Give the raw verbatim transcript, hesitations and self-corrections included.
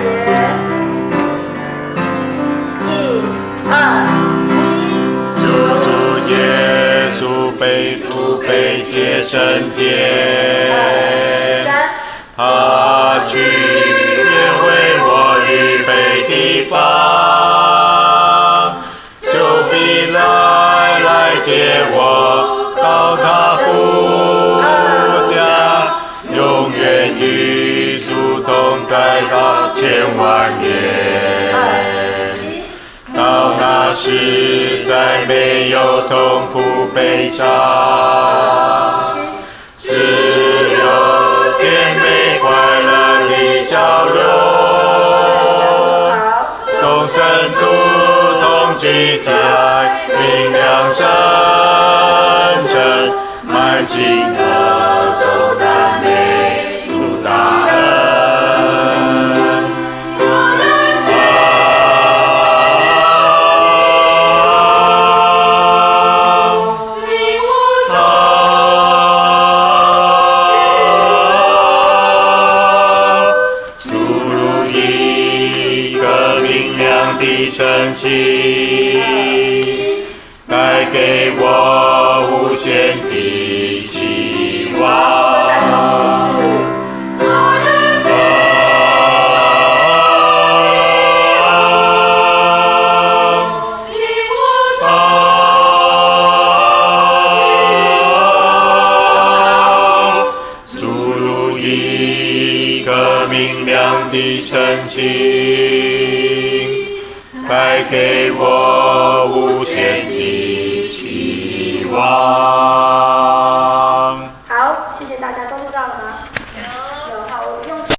一、二、七。 救主耶稣被掳被接升天，他去也为我预备地方，就必来来接我到他父家，永远与主同在到千万年。到那时再没有痛苦悲伤，只有甜美快乐的笑容，众圣徒同聚在明亮圣城，满心歌颂赞美主大恩。晨曦带给我无限的希望，注入一个明亮的晨曦，带给我无限的希望。 好，谢谢大家，都录到了吗？有。有，好，我用。